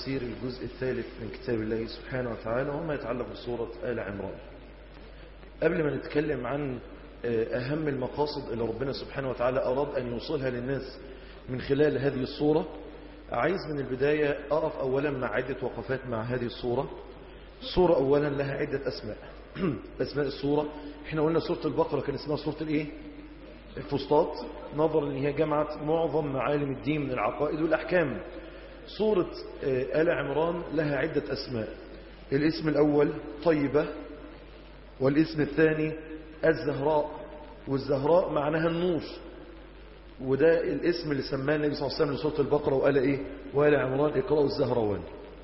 تفسير الجزء الثالث من كتاب الله سبحانه وتعالى وما يتعلق بسورة آل عمران. قبل ما نتكلم عن أهم المقاصد اللي ربنا سبحانه وتعالى أراد أن يوصلها للناس من خلال هذه الصورة، عايز من البداية أقف أولا مع عدة وقفات مع هذه الصورة. الصورة أولا لها عدة أسماء. أسماء الصورة احنا قلنا سورة البقرة كان اسمها سورة الايه؟ الفسطاط، نظرا ان هي جمعت معظم معالم الدين من العقائد والأحكام. سورة آل عمران لها عدة أسماء. الاسم الأول طيبة، والاسم الثاني الزهراء، والزهراء معناها النور، وده الاسم اللي سماه النبي صلى الله عليه وسلم لسورة البقرة وقال ايه؟ وآل عمران اقرأوا الزهروان.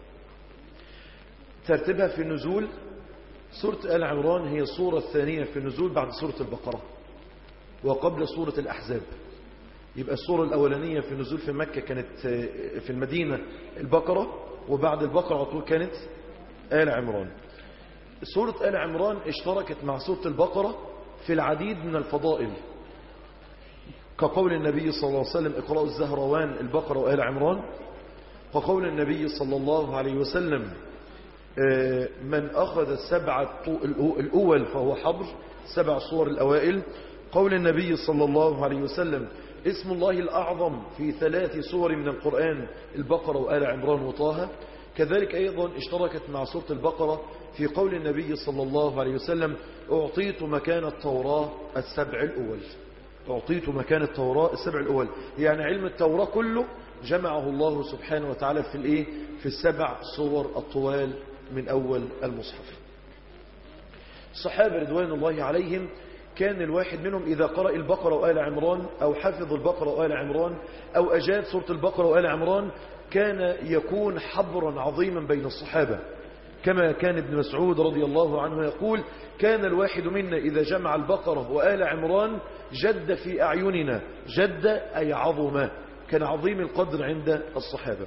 ترتيبها في النزول، سورة آل عمران هي السورة الثانية في النزول بعد سورة البقرة وقبل سورة الأحزاب. يبقى السورة الأولانية في النزول في مكة كانت في المدينة البقرة، وبعد البقرة على طول كانت آل عمران. سورة آل عمران اشتركت مع سورة البقرة في العديد من الفضائل، كقول النبي صلى الله عليه وسلم اقرأوا الزهروان البقرة وآل عمران، وقول النبي صلى الله عليه وسلم من أخذ السبعة الأول فهو حبر، 7 صور الأوائل. قول النبي صلى الله عليه وسلم اسم الله الأعظم في 3 صور من القرآن، البقرة وآل عمران وطه. كذلك أيضا اشتركت مع سورة البقرة في قول النبي صلى الله عليه وسلم أعطيت مكان التوراة السبع الأول. أعطيت مكان التوراة السبع الأول، يعني علم التوراة كله جمعه الله سبحانه وتعالى في الايه؟ في 7 صور الطوال من أول المصحف. الصحابة رضوان الله عليهم كان الواحد منهم إذا قرأ البقرة وآل عمران أو حفظ البقرة وآل عمران أو أجاد سورة البقرة وآل عمران كان يكون حبرا عظيما بين الصحابة، كما كان ابن مسعود رضي الله عنه يقول كان الواحد منا إذا جمع البقرة وآل عمران جد في أعيننا، جد أي عظم، كان عظيم القدر عند الصحابة.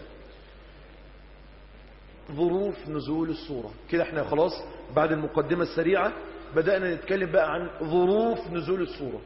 ظروف نزول السورة كده احنا خلاص بعد المقدمة السريعة بدأنا نتكلم بقى عن ظروف نزول السورة.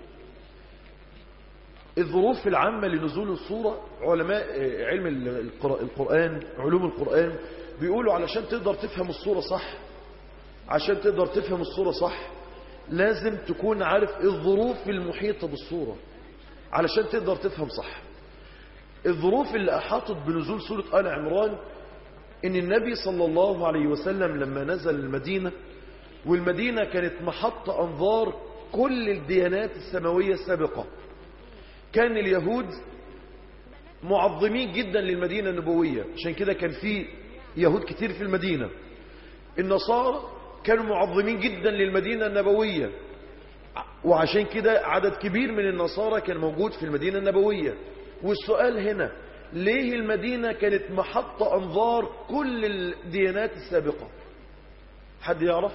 الظروف العامة لنزول السورة، علماء علم القرآن علوم القرآن بيقولوا علشان تقدر تفهم السورة صح، عشان تقدر تفهم السورة صح لازم تكون عارف الظروف المحيطة بالسورة علشان تقدر تفهم صح. الظروف اللي أحاطت بنزول سورة آل عمران إن النبي صلى الله عليه وسلم لما نزل المدينة، والمدينة كانت محط أنظار كل الديانات السماوية السابقة، كان اليهود معظمين جدا للمدينة النبوية، عشان كده كان في يهود كتير في المدينة. النصارى كانوا معظمين جدا للمدينة النبوية، وعشان كده عدد كبير من النصارى كان موجود في المدينة النبوية. والسؤال هنا ليه المدينة كانت محط أنظار كل الديانات السابقة؟ حد يعرف؟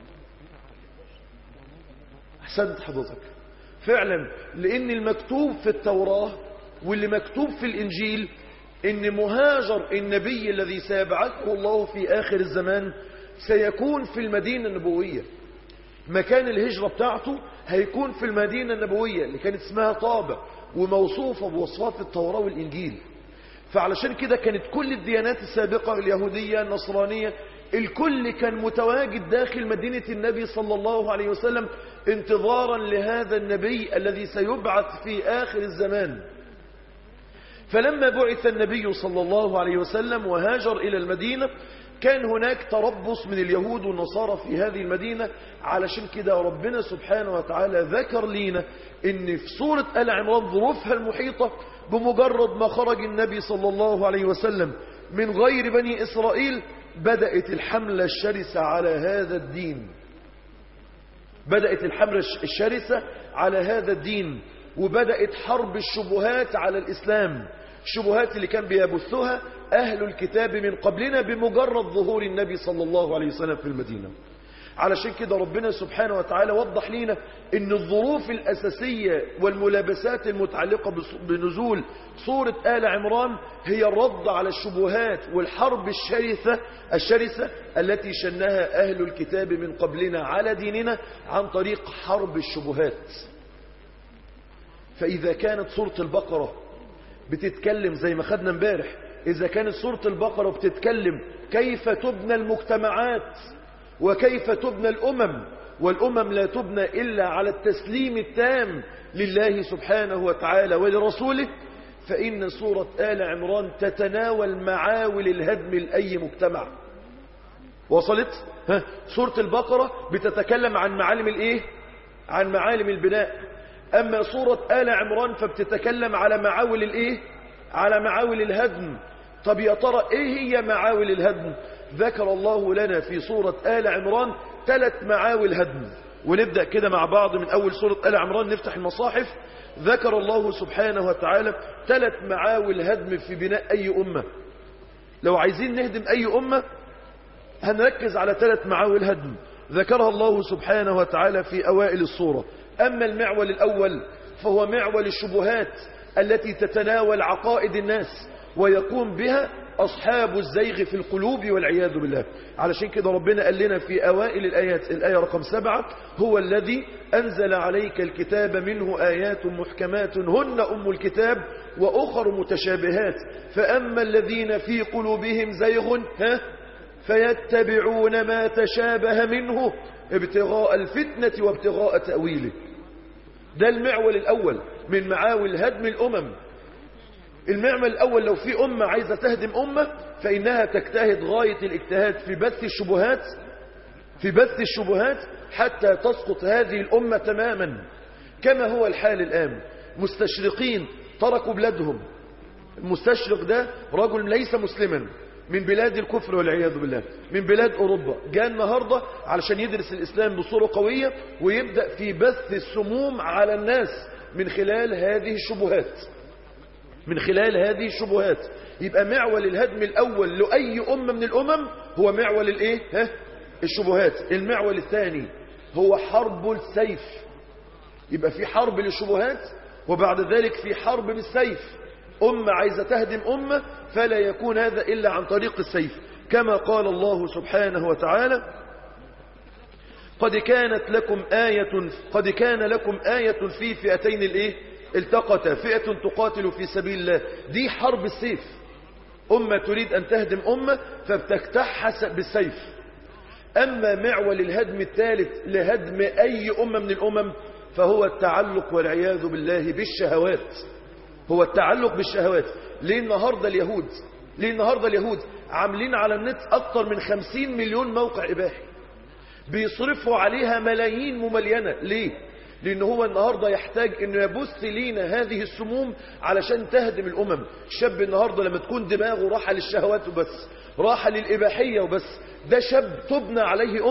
أحسنت حضرتك، فعلا لأن المكتوب في التوراة واللي مكتوب في الإنجيل إن مهاجر النبي الذي سيبعثه الله في آخر الزمان سيكون في المدينة النبوية، مكان الهجرة بتاعته هيكون في المدينة النبوية اللي كانت اسمها طابة وموصوفة بوصفات التوراة والإنجيل. فعلشان كده كانت كل الديانات السابقة، اليهودية النصرانية، الكل كان متواجد داخل مدينة النبي صلى الله عليه وسلم انتظارا لهذا النبي الذي سيبعث في آخر الزمان. فلما بعث النبي صلى الله عليه وسلم وهاجر إلى المدينة كان هناك تربص من اليهود والنصارى في هذه المدينة. علشان كده ربنا سبحانه وتعالى ذكر لنا ان في سورة آل عمران ظروفها المحيطة بمجرد ما خرج النبي صلى الله عليه وسلم من غير بني إسرائيل بدأت الحملة الشرسة على هذا الدين، بدأت الحملة الشرسة على هذا الدين، وبدأت حرب الشبهات على الإسلام، الشبهات اللي كان بيبثها أهل الكتاب من قبلنا بمجرد ظهور النبي صلى الله عليه وسلم في المدينة. علشان كده ربنا سبحانه وتعالى وضح لنا ان الظروف الأساسية والملابسات المتعلقة بنزول سورة آل عمران هي الرد على الشبهات والحرب الشرسة التي شنها أهل الكتاب من قبلنا على ديننا عن طريق حرب الشبهات. فإذا كانت سورة البقرة بتتكلم زي ما خدنا امبارح إذا كانت سورة البقرة بتتكلم كيف تبنى المجتمعات وكيف تبنى الأمم، والأمم لا تبنى إلا على التسليم التام لله سبحانه وتعالى ولرسوله، فإن سورة آل عمران تتناول معاول الهدم لأي مجتمع. وصلت؟ سورة البقرة بتتكلم عن معالم الايه؟ عن معالم البناء. أما سورة آل عمران فبتتكلم على معاول الايه؟ على معاول الهدم. طب يا ترى ايه هي معاول الهدم؟ ذكر الله لنا في سورة آل عمران 3 معاول هدم. ونبدأ كده مع بعض من أول سورة آل عمران، نفتح المصاحف. ذكر الله سبحانه وتعالى 3 معاول هدم في بناء أي أمة. لو عايزين نهدم أي أمة هنركز على 3 معاول هدم ذكرها الله سبحانه وتعالى في أوائل الصورة. أما المعول الأول فهو معول الشبهات التي تتناول عقائد الناس ويقوم بها أصحاب الزيغ في القلوب والعياذ بالله. علشان كده ربنا قال لنا في أوائل الآيات، الآية رقم 7: هو الذي أنزل عليك الكتاب منه آيات محكمات هن أم الكتاب وأخر متشابهات فأما الذين في قلوبهم زيغ فيتبعون ما تشابه منه ابتغاء الفتنة وابتغاء تأويله. ده المعول الأول من معاول هدم الأمم. المعمل الأول، لو في أمة عايزة تهدم أمة فإنها تجتهد غاية الاجتهاد في بث الشبهات حتى تسقط هذه الأمة تماما، كما هو الحال الآن. مستشرقين تركوا بلادهم. المستشرق ده رجل ليس مسلما من بلاد الكفر والعياذ بالله، من بلاد أوروبا، جاء النهاردة علشان يدرس الإسلام بصورة قوية ويبدأ في بث السموم على الناس من خلال هذه الشبهات. يبقى معول الهدم الأول لأي أمة من الأمم هو معول الشبهات. المعول الثاني هو حرب السيف. يبقى في حرب للشبهات وبعد ذلك في حرب بالسيف. أمة عايزة تهدم أمة فلا يكون هذا إلا عن طريق السيف، كما قال الله سبحانه وتعالى: قد كان لكم آية في فئتين التقتا فئة تقاتل في سبيل الله. دي حرب السيف. أمة تريد أن تهدم أمة فبتكتحها بالسيف. أما معول الهدم الثالث لهدم أي أمة من الأمم فهو التعلق والعياذ بالله بالشهوات. هو التعلق بالشهوات. ليه النهاردة اليهود عاملين على النت أكثر من 50 مليون موقع إباحي بيصرفوا عليها ملايين مملينة؟ ليه؟ لأن هو النهاردة يحتاج أنه يبث لينا هذه السموم علشان تهدم الأمم. الشاب النهاردة لما تكون دماغه راحة للشهوات وبس، راحة للإباحية وبس، ده شاب تبنى عليه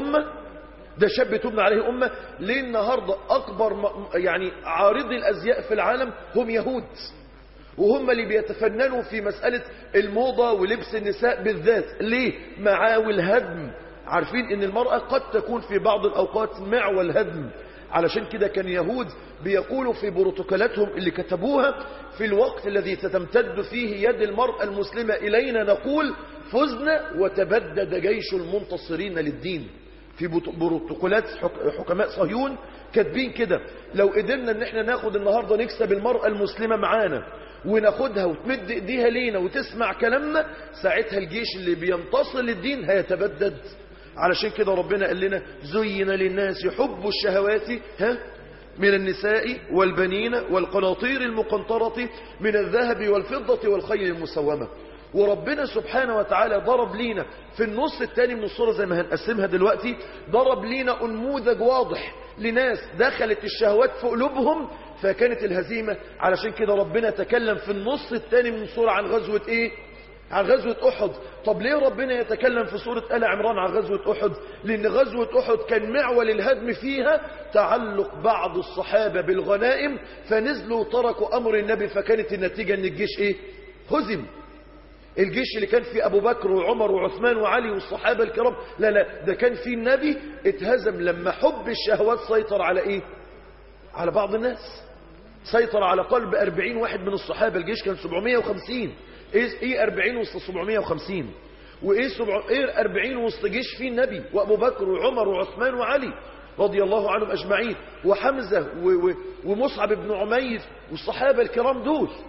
أمة. ليه النهاردة أكبر عارضي الأزياء في العالم هم يهود، وهم اللي بيتفننوا في مسألة الموضة ولبس النساء بالذات. ليه؟ معاول هدم. عارفين ان المرأة قد تكون في بعض الأوقات معول هدم. علشان كده كان يهود بيقولوا في بروتوكولاتهم اللي كتبوها: في الوقت الذي تمتد فيه يد المرأة المسلمة إلينا نقول فزنا وتبدد جيش المنتصرين للدين. في بروتوكولات حكماء صهيون كاتبين كده: لو قدرنا ان احنا ناخد النهاردة نكسب المرأة المسلمة معانا وناخدها وتمد ايديها لينا وتسمع كلامنا، ساعتها الجيش اللي بينتصر للدين هيتبدد. علشان كده ربنا قال لنا: زين للناس حب الشهوات من النساء والبنين والقناطير المقنطرة من الذهب والفضة والخيل المسومة. وربنا سبحانه وتعالى ضرب لينا في النص الثاني من الصورة زي ما هنقسمها دلوقتي، ضرب لينا نموذج واضح لناس دخلت الشهوات في قلوبهم فكانت الهزيمة. علشان كده ربنا تكلم في النص الثاني من الصورة عن غزوة عن غزوة أحد. طب ليه ربنا يتكلم في سورة آل عمران عن غزوة أحد؟ لأن غزوة أحد كان معول الهدم فيها تعلق بعض الصحابة بالغنائم، فنزلوا تركوا أمر النبي، فكانت النتيجة أن الجيش هزم. الجيش اللي كان فيه أبو بكر وعمر وعثمان وعلي والصحابة الكرام، لا ده كان فيه النبي، اتهزم لما حب الشهوات سيطر على على بعض الناس. سيطر على قلب 40 واحد من الصحابة. الجيش كان 750. ايه 40 وسط 750؟ وايه 40 وسط جيش فيه النبي وابو بكر وعمر وعثمان وعلي رضي الله عنهم اجمعين، وحمزة ومصعب بن عمير والصحابة الكرام دول.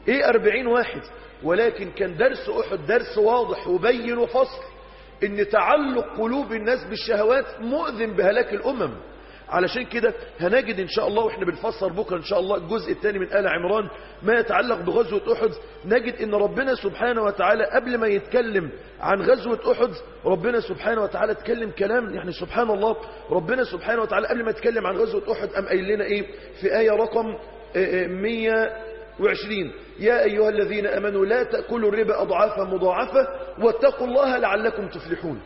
ايه 40 واحد؟ ولكن كان درس أحد درس واضح وبين وفصل ان تعلق قلوب الناس بالشهوات مؤذن بهلاك الأمم. علشان كده هنجد إن شاء الله وإحنا بنفسر بكرة إن شاء الله الجزء الثاني من آل عمران ما يتعلق بغزوة أحد، نجد إن ربنا سبحانه وتعالى قبل ما يتكلم عن غزوة أحد ربنا سبحانه وتعالى اتكلم كلام يعني سبحان الله. ربنا سبحانه وتعالى قبل ما يتكلم عن غزوة أحد قام قايل لنا إيه في آية رقم 120: يا أيها الذين آمنوا لا تأكلوا الربا أضعافا مضاعفة واتقوا الله لعلكم تفلحون.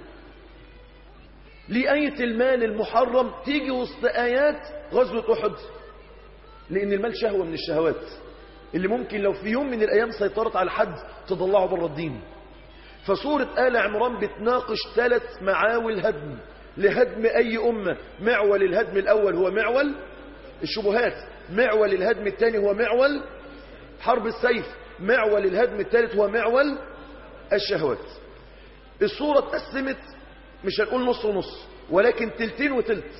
لآية المال المحرم تيجي وسط آيات غزوة أحد، لأن المال شهوة من الشهوات اللي ممكن لو في يوم من الأيام سيطرت على حد تضلعه بره الدين. فسورة آل عمران بتناقش 3 معاول هدم لهدم أي أمة. معول الهدم الأول هو معول الشبهات، معول الهدم الثاني هو معول حرب السيف، معول الهدم الثالث هو معول الشهوات. السورة اتقسمت مش هنقول نص ونص ولكن تلتين وتلت.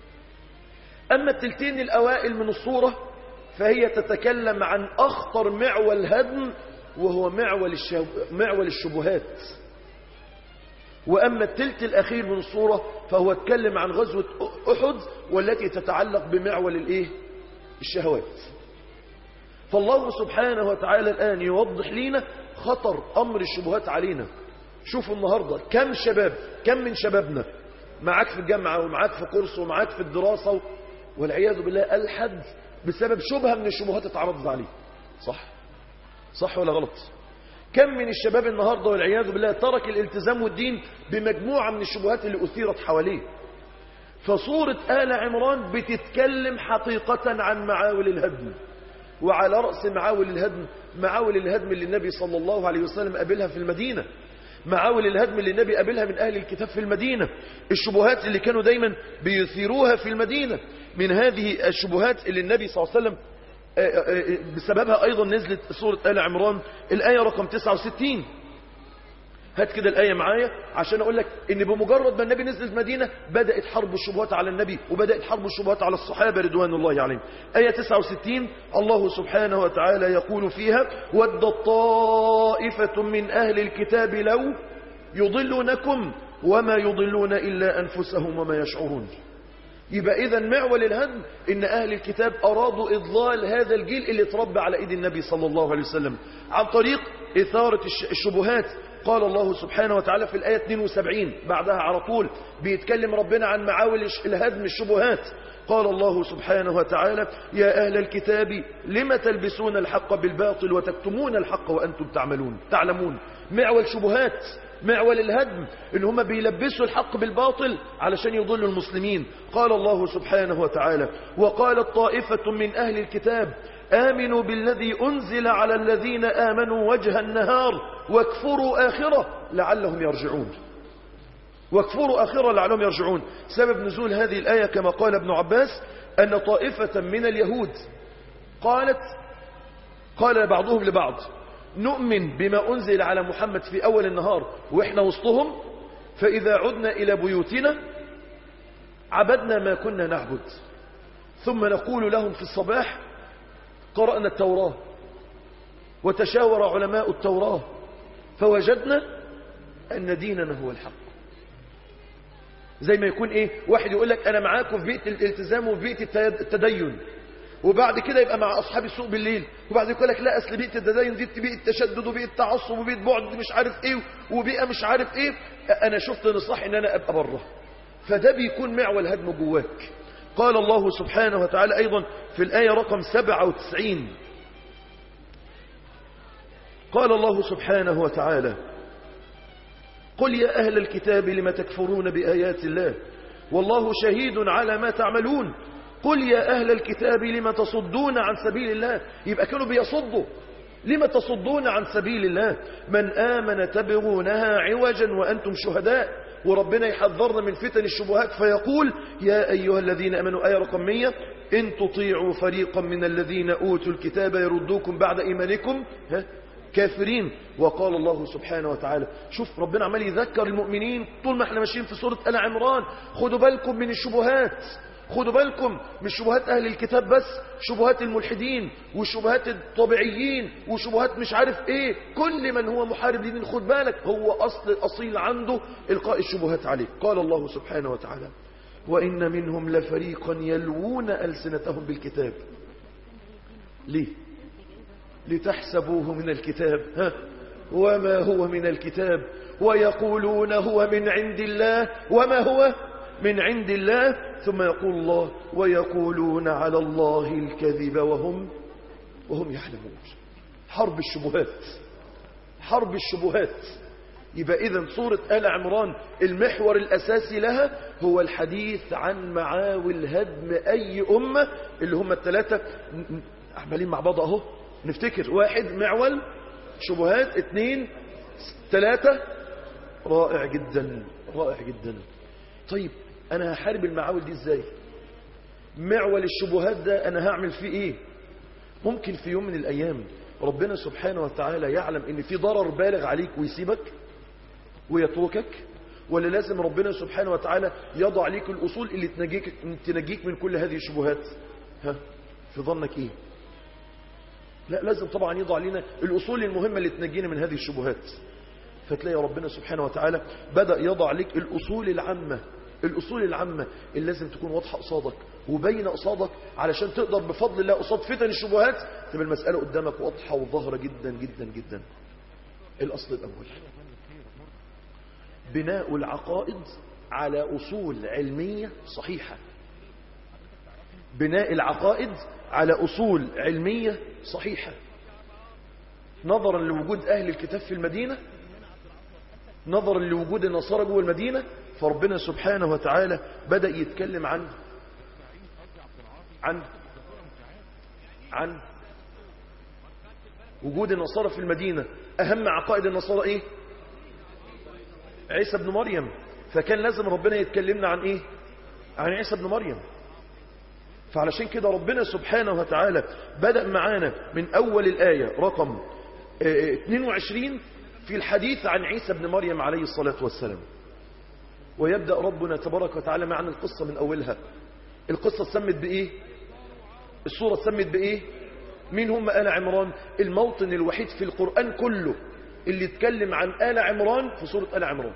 أما التلتين الأوائل من الصورة فهي تتكلم عن أخطر معول هدم وهو معول الشبهات. وأما التلت الأخير من الصورة فهو اتكلم عن غزوة أحد والتي تتعلق بمعول الشهوات. فالله سبحانه وتعالى الآن يوضح لنا خطر أمر الشبهات علينا. شوفوا النهاردة كم من شبابنا معاك في الجامعة ومعاك في كورس ومعاك في الدراسة والعياذ بالله ألحد بسبب شبهة من الشبهات اتعرضت عليه. صح ولا غلط؟ كم من الشباب النهاردة والعياذ بالله ترك الالتزام والدين بمجموعة من الشبهات اللي أثيرت حواليه. فصورة آل عمران بتتكلم حقيقة عن معاول الهدم، وعلى رأس معاول الهدم اللي النبي صلى الله عليه وسلم قابلها في المدينة، معاول الهدم اللي النبي قابلها من أهل الكتاب في المدينة، الشبهات اللي كانوا دايما بيثيروها في المدينة. من هذه الشبهات اللي النبي صلى الله عليه وسلم بسببها أيضا نزلت سورة آل عمران الآية رقم 69. هات كده الآية معايا عشان أقول لك إن بمجرد ما النبي نزل المدينة بدأت حرب الشبهات على النبي وبدأت حرب الشبهات على الصحابة رضوان الله عليهم. آية 69 الله سبحانه وتعالى يقول فيها: ود طائفة من أهل الكتاب لو يضلونكم وما يضلون إلا أنفسهم وما يشعرون. يبقى إذا معول الهدم إن أهل الكتاب أرادوا إضلال هذا الجيل اللي اتربى على إيد النبي صلى الله عليه وسلم عن طريق إثارة الشبهات. قال الله سبحانه وتعالى في الآية 72 بعدها على طول بيتكلم ربنا عن معاول الهدم الشبهات. قال الله سبحانه وتعالى: يا أهل الكتاب لم تلبسون الحق بالباطل وتكتمون الحق وأنتم تعلمون. معول شبهات، معول الهدم إن هم بيلبسوا الحق بالباطل علشان يضلوا المسلمين. قال الله سبحانه وتعالى: وقالت طائفة من أهل الكتاب آمنوا بالذي أنزل على الذين آمنوا وجه النهار واكفروا آخره لعلهم يرجعون. سبب نزول هذه الآية كما قال ابن عباس أن طائفة من اليهود قال بعضهم لبعض: نؤمن بما أنزل على محمد في أول النهار وإحنا وسطهم، فإذا عدنا إلى بيوتنا عبدنا ما كنا نعبد، ثم نقول لهم في الصباح قرأنا التوراة وتشاور علماء التوراة فوجدنا أن ديننا هو الحق. زي ما يكون واحد يقول لك أنا معاكم في بيئة الالتزام وفي بيئة التدين، وبعد كده يبقى مع أصحاب السوق بالليل، وبعد يقول لك لا أصل بيئة التدين دي بيئة تشدد وبيئة تعصب وبيئة بعد مش عارف وبيئة مش عارف أنا شفت إن صح إن أنا أبقى بره. فده بيكون معول هدم جواك. قال الله سبحانه وتعالى أيضا في الآية رقم 97 قال الله سبحانه وتعالى: قل يا أهل الكتاب لم تكفرون بآيات الله والله شهيد على ما تعملون قل يا أهل الكتاب لم تصدون عن سبيل الله. يبقى كانوا بيصدوا. لم تصدون عن سبيل الله من آمن تبغونها عوجا وأنتم شهداء. وربنا يحذرنا من فتن الشبهات فيقول: يا أيها الذين آمنوا، آية رقم 100: إن تطيعوا فريقا من الذين أوتوا الكتاب يردوكم بعد إيمانكم كافرين. وقال الله سبحانه وتعالى، شوف ربنا عمال يذكر المؤمنين طول ما احنا ماشيين في سورة آل عمران: خدوا بالكم من الشبهات، خدوا بالكم مش شبهات أهل الكتاب بس، شبهات الملحدين وشبهات الطبيعيين وشبهات مش عارف ايه، كل من هو محارب لدين خد بالك هو أصيل عنده إلقاء الشبهات عليه. قال الله سبحانه وتعالى وإن منهم لفريقا يلوون ألسنتهم بالكتاب. ليه؟ لتحسبوه من الكتاب وما هو من الكتاب ويقولون هو من عند الله وما هو من عند الله، ثم يقول الله ويقولون على الله الكذب وهم يعلمون. حرب الشبهات، حرب الشبهات. يبقى إذن سورة آل عمران المحور الأساسي لها هو الحديث عن معاول هدم أي أمة، اللي هم الثلاثة عمالين مع بعض أهو نفتكر: واحد معول شبهات، اثنين، ثلاثة. رائع جدا رائع جدا. طيب أنا هحارب المعاول دي إزاي؟ معول الشبهات ده أنا هعمل فيه إيه؟ ممكن في يوم من الأيام ربنا سبحانه وتعالى يعلم إن في ضرر بالغ عليك ويسيبك ويتركك، ولا لازم ربنا سبحانه وتعالى يضع ليك الأصول اللي تنجيك من كل هذه الشبهات؟ في ظنك إيه؟ لا، لازم طبعا يضع لنا الأصول المهمة اللي تنجينا من هذه الشبهات. فتلاقي ربنا سبحانه وتعالى بدأ يضع لك الأصول العامة، الأصول العامة اللي لازم تكون واضحة قصادك وبين قصادك، علشان تقدر بفضل الله قصاد فتن الشبهات تبقى المسألة قدامك واضحة وظاهرة جدا جدا جدا. الأصل الأول: بناء العقائد على أصول علمية صحيحة. بناء العقائد على أصول علمية صحيحة. نظرا لوجود أهل الكتاب في المدينة، نظرا لوجود النصارى جوه المدينة، فربنا سبحانه وتعالى بدأ يتكلم عن وجود النصارى في المدينة. أهم عقائد النصارى إيه؟ عيسى ابن مريم. فكان لازم ربنا يتكلمنا عن إيه؟ عن عيسى ابن مريم. فعلشان كده ربنا سبحانه وتعالى بدأ معانا من أول الآية رقم 22 في الحديث عن عيسى ابن مريم عليه الصلاة والسلام. ويبدأ ربنا تبارك وتعالى معنا القصة من أولها. القصة سمت بإيه؟ السورة سمت بإيه؟ مين هم آل عمران؟ الموطن الوحيد في القرآن كله اللي اتكلم عن آل عمران في سورة آل عمران.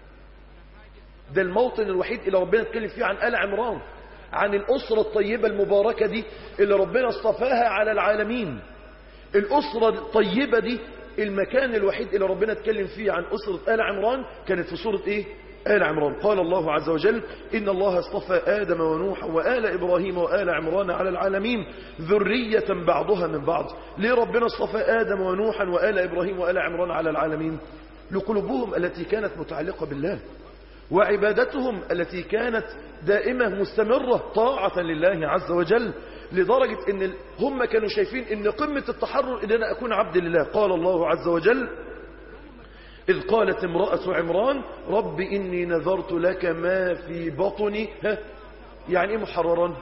ده الموطن الوحيد اللي ربنا اتكلم فيه عن آل عمران، عن الأسرة الطيبة المباركة دي اللي ربنا اصطفاها على العالمين. الأسرة الطيبة دي المكان الوحيد اللي ربنا اتكلم فيه عن أسرة آل عمران كانت في سورة إيه؟ آل عمران. قال الله عز وجل: إن الله اصطفى آدم ونوحا وآل إبراهيم وآل عمران على العالمين ذرية بعضها من بعض. ليه ربنا اصطفى آدم ونوحا وآل إبراهيم وآل عمران على العالمين؟ لقلوبهم التي كانت متعلقة بالله، وعبادتهم التي كانت دائمة مستمرة طاعة لله عز وجل، لدرجة ان هم كانوا شايفين ان قمة التحرر ان انا اكون عبد لله. قال الله عز وجل: إذ قالت امرأة عمران رب إني نذرت لك ما في بطني. يعني إيه محررا؟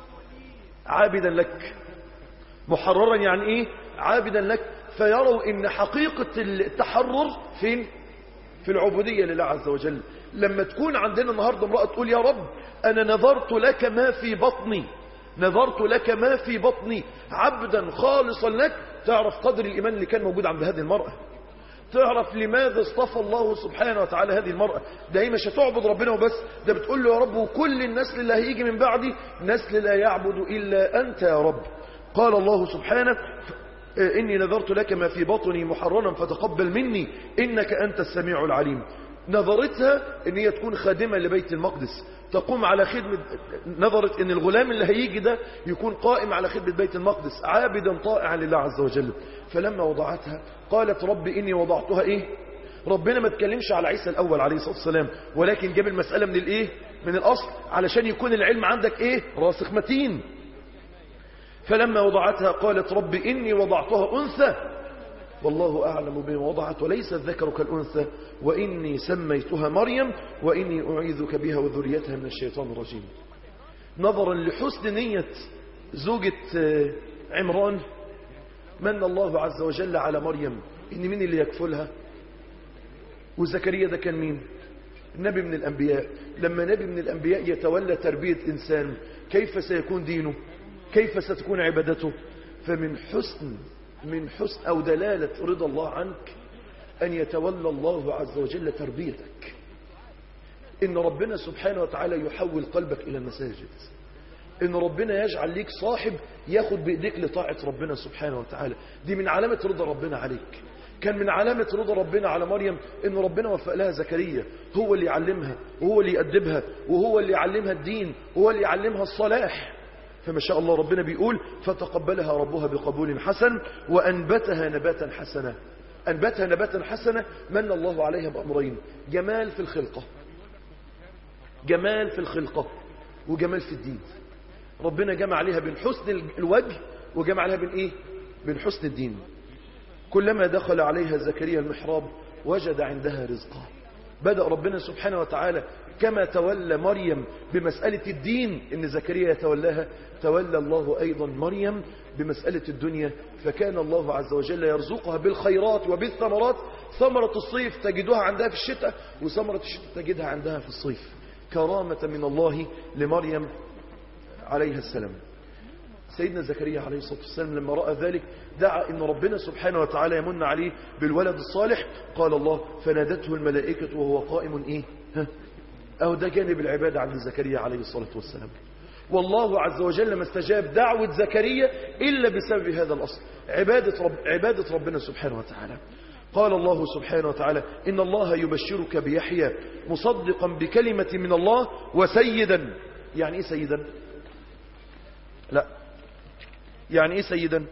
عابدا لك. محررا يعني إيه؟ عابدا لك. فيروا إن حقيقة التحرر فين؟ في العبودية لله عز وجل. لما تكون عندنا النهاردة امرأة تقول يا رب أنا نذرت لك ما في بطني، نذرت لك ما في بطني عبدا خالصا لك، تعرف قدر الإيمان اللي كان موجود عند هذه المرأة، تعرف لماذا اصطفى الله سبحانه وتعالى هذه المرأة. ده هي مش هتعبد ربنا وبس، ده بتقول له يا رب وكل النسل اللي هيجي من بعدي نسل لا يعبد إلا أنت يا رب. قال الله سبحانه: إني نذرت لك ما في بطني محررا فتقبل مني إنك أنت السميع العليم. نظرتها ان هي تكون خادمة لبيت المقدس، تقوم على خدمة، نظرت ان الغلام اللي هيجي ده يكون قائم على خدمة بيت المقدس عابدا طائعا لله عز وجل. فلما وضعتها قالت رب إني وضعتها إيه؟ ربنا ما تكلمش على عيسى الأول عليه الصلاة والسلام، ولكن جاب المسألة من الإيه؟ من الأصل، علشان يكون العلم عندك إيه؟ راسخ متين. فلما وضعتها قالت رب إني وضعتها أنثى والله أعلم بما وضعت وليس الذكر كالأنثى وإني سميتها مريم وإني أعيذك بها وذريتها من الشيطان الرجيم. نظرا لحسن نية زوجة عمران من الله عز وجل على مريم إن مين اللي يكفلها، وزكريا ده كان مين؟ نبي من الأنبياء. لما نبي من الأنبياء يتولى تربية إنسان كيف سيكون دينه؟ كيف ستكون عبادته؟ فمن حسن أو دلالة رضا الله عنك أن يتولى الله عز وجل تربيتك، إن ربنا سبحانه وتعالى يحول قلبك إلى المساجد، إن ربنا يجعل ليك صاحب ياخد بإيديك لطاعة ربنا سبحانه وتعالى. دي من علامة رضا ربنا عليك. كان من علامة رضا ربنا على مريم إن ربنا وفق لها زكريا، هو اللي يعلمها وهو اللي يأدبها وهو اللي يعلمها الدين وهو اللي يعلمها الصلاح. فما شاء الله ربنا بيقول فتقبلها ربها بقبول حسن وأنبتها نباتا حسنا. أنبتها نباتا حسنا من الله عليها بأمرين: جمال في الخلقة، جمال في الخلقة وجمال في الدين. ربنا جمع عليها بين حسن الوجه وجمع عليها بين إيه؟ بين حسن الدين. كلما دخل عليها زكريا المحراب وجد عندها رزقا. بدأ ربنا سبحانه وتعالى كما تولى مريم بمسألة الدين إن زكريا يتولاها، تولى الله أيضا مريم بمسألة الدنيا، فكان الله عز وجل يرزقها بالخيرات وبالثمرات. ثمرة الصيف تجدها عندها في الشتاء، وثمرة الشتاء تجدها عندها في الصيف، كرامة من الله لمريم عليها السلام. سيدنا زكريا عليه الصلاة والسلام لما رأى ذلك دعا إن ربنا سبحانه وتعالى يمن عليه بالولد الصالح. قال الله فنادته الملائكة وهو قائم إيه؟ أو ده جانب العبادة عند زكريا عليه الصلاة والسلام. والله عز وجل ما استجاب دعوة زكريا إلا بسبب هذا الأصل، عبادة ربنا سبحانه وتعالى. قال الله سبحانه وتعالى إن الله يبشرك بيحيى مصدقا بكلمة من الله وسيدا. يعني إيه سيدا؟ لا، يعني إيه سيدا؟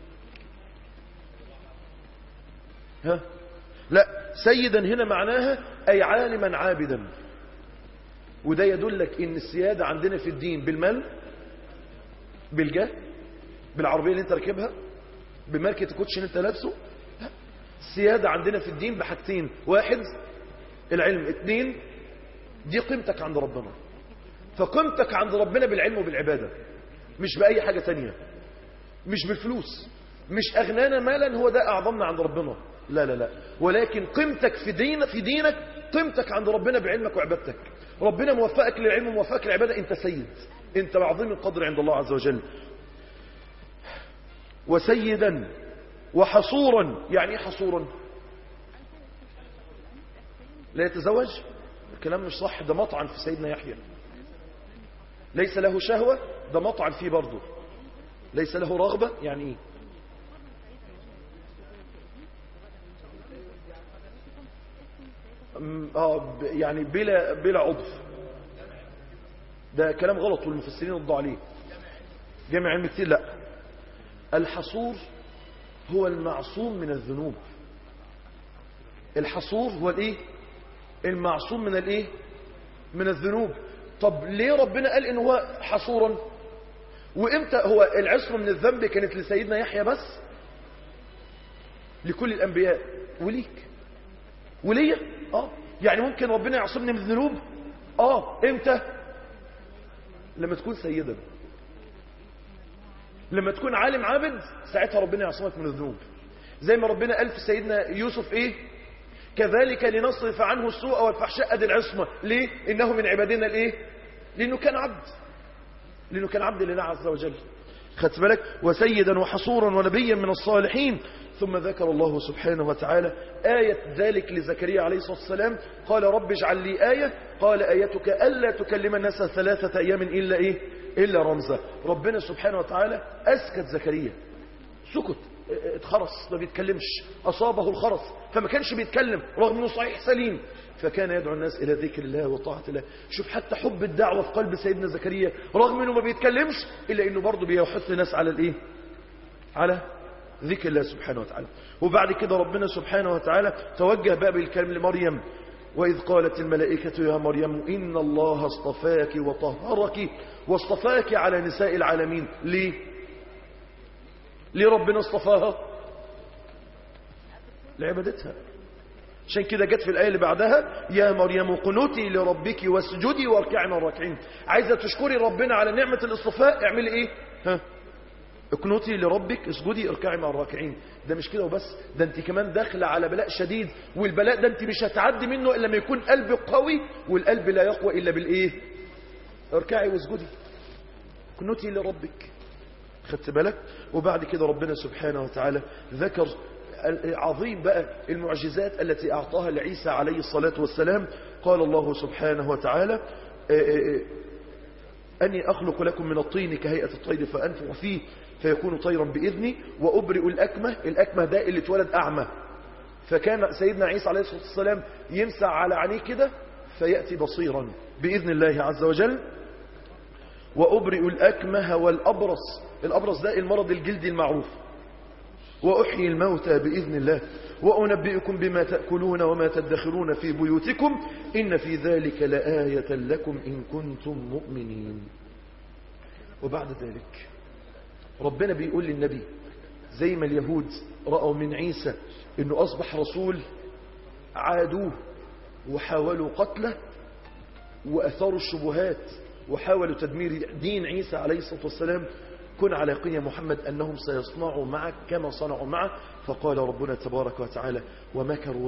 لا، سيدا هنا معناها أي عالما عابدا. وده يدلك إن السيادة عندنا في الدين بالمال، بالجاه، بالعربية اللي انت راكبها، بماركة الكوتش اللي انت لابسه. السيادة عندنا في الدين بحاجتين: واحد العلم، اثنين دي قيمتك عند ربنا. فقيمتك عند ربنا بالعلم وبالعبادة، مش بأي حاجة تانية، مش بالفلوس، مش أغنانا مالا هو ده أعظمنا عند ربنا، لا لا لا، ولكن قيمتك في دينك قيمتك عند ربنا بعلمك وعبادتك. ربنا موفقك للعلم وموفقك للعبادة، انت سيد، انت بعظيم القدر عند الله عز وجل. وسيدا وحصورا. يعني ايه حصورا؟ لا يتزوج؟ الكلام مش صح، ده مطعن في سيدنا يحيى. ليس له شهوة، ده مطعن فيه برضه. ليس له رغبة، يعني ايه؟ يعني بلا عضو. ده كلام غلط والمفسرين ردوا عليه. جامع علم كتير. لا، الحصور هو المعصوم من الذنوب. الحصور هو الايه؟ المعصوم من الايه؟ من الذنوب. طب ليه ربنا قال ان هو حصورا؟ وامتى هو العصمة من الذنب؟ كانت لسيدنا يحيى بس؟ لكل الانبياء وليك وليا. يعني ممكن ربنا يعصمني من الذنوب. امتى؟ لما تكون سيدا، لما تكون عالم عابد، ساعتها ربنا يعصمك من الذنوب. زي ما ربنا قال في سيدنا يوسف ايه؟ كذلك لنصرف عنه السوء والفحشاء. ادي العصمة. ليه؟ انه من عبادنا الايه؟ لانه كان عبد لله عز وجل. خدت بالك؟ وسيدا وحصورا ونبيا من الصالحين. ثم ذكر الله سبحانه وتعالى آية ذلك لزكريا عليه الصلاة والسلام. قال رب اجعل لي آية. قال آيتك ألا تكلم الناس 3 أيام إلا إيه؟ إلا رمزا. ربنا سبحانه وتعالى أسكت زكريا، سكت، اتخرس، ما بيتكلمش، أصابه الخرس فما كانش بيتكلم رغم أنه صحيح سليم، فكان يدعو الناس إلى ذكر الله وطاعة الله. شوف حتى حب الدعوة في قلب سيدنا زكريا رغم أنه ما بيتكلمش إلا أنه برضه بيحث الناس على الإيه؟ على ذكر الله سبحانه وتعالى. وبعد كده ربنا سبحانه وتعالى توجه بقى بالكلام لمريم: وإذ قالت الملائكة يا مريم إن الله اصطفاك وطهرك واصطفاك على نساء العالمين. ليه ربنا اصطفاها؟ لعبادتها. عشان كده جت في الآية اللي بعدها: يا مريم قنوتي لربك واسجدي واركعي مع الراكعين. عايزة تشكري ربنا على نعمة الاصطفاء، اعملي ايه؟ اقنتي لربك اسجدي اركعي مع الراكعين. ده مش كده وبس، ده انت كمان داخله على بلاء شديد، والبلاء ده انت مش هتعدي منه الا لما يكون قلبك قوي، والقلب لا يقوى الا بالايه؟ اركعي واسجدي، اقنتي لربك. خدت بالك؟ وبعد كده ربنا سبحانه وتعالى ذكر عظيم بقى المعجزات التي اعطاها لعيسى عليه الصلاة والسلام. قال الله سبحانه وتعالى أني أخلق لكم من الطين كهيئة الطير فأنفخ فيه فيكون طيرا بإذني وأبرئ الأكمه ده اللي اتولد أعمى، فكان سيدنا عيسى عليه الصلاة والسلام يمسع على عينيه كده فيأتي بصيرا بإذن الله عز وجل. وأبرئ الأكمه والأبرص، الأبرص ده المرض الجلدي المعروف. وأحيي الموتى بإذن الله وأنبئكم بما تأكلون وما تدخرون في بيوتكم إن في ذلك لآية لكم إن كنتم مؤمنين. وبعد ذلك ربنا بيقول للنبي زي ما اليهود رأوا من عيسى إنه أصبح رسول عادوه وحاولوا قتله وأثاروا الشبهات وحاولوا تدمير دين عيسى عليه الصلاة والسلام، كن على يقين يا محمد أنهم سيصنعوا معك كما صنعوا معه. فقال ربنا تبارك وتعالى ومكروا